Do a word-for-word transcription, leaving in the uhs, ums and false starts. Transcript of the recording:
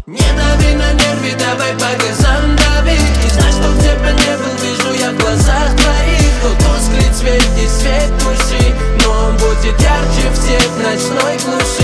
Не дави на нервы, давай по газам дави. И знай, что где бы не был, вижу я в глазах твоих. То тусклый цвет и свет души, но он будет ярче в свет ночной глуши.